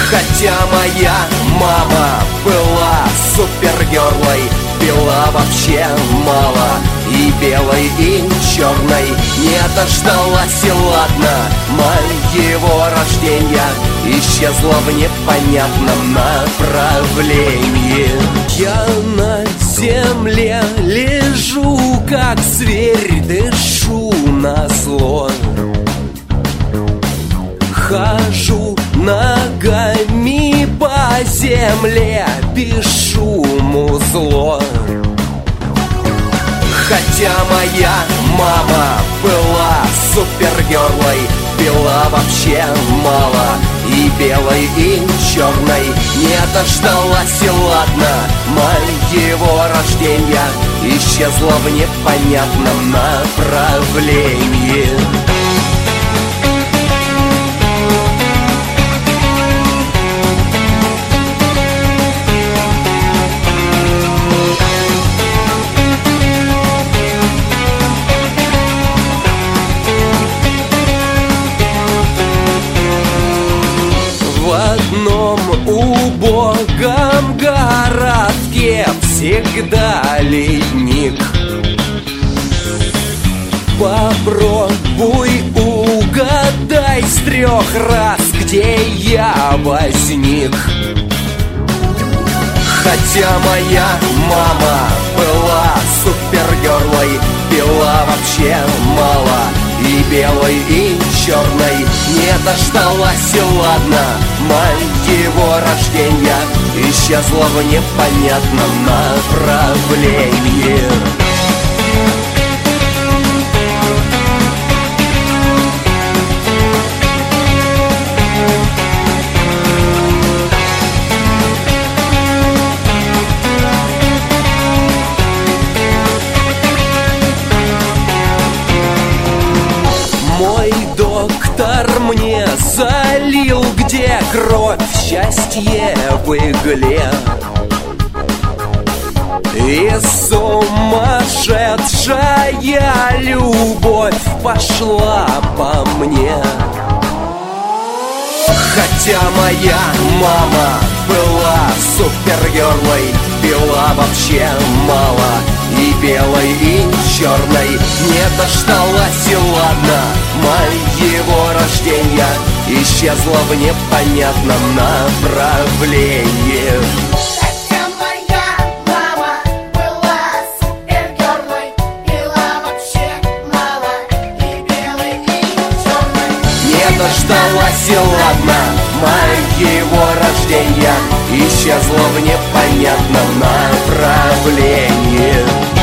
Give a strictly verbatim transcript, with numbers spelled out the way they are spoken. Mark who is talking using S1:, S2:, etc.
S1: Хотя моя мама была супергерлой, пила вообще мало, и белой, и черной. Не дождалась, и ладно, моего рождения, исчезла в непонятном направлении. Я на земле лежу, как зверь, дышу назло. Хожу ногами по земле, пишу музло. Хотя моя мама была супергерлой, пила вообще мало, и белой, и черной. Не дождалась, и ладно, моего рождения, исчезла в непонятном направлении. В одном убогом городке всегда ледник. Попробуй угадай с трех раз, где я возник. Хотя моя мама была супергерлой, пила вообще мало, и белой, и черной. Не дождалась, и ладно, моего рождения, исчезла в непонятном направлении. Мой доктор мне залил, где кровь, счастье в игле. И сумасшедшая любовь пошла по мне. Хотя моя мама была супергерлой, пила вообще мало, и белой, и черной. Не дождалась, и ладно, моего рождения, исчезла в непонятном направлении.
S2: Хотя моя мама была супергерлой, пила вообще мало, и белой, и черной.
S1: Не дождалась, и ладно, моего рождения, исчезла в непонятном направлении.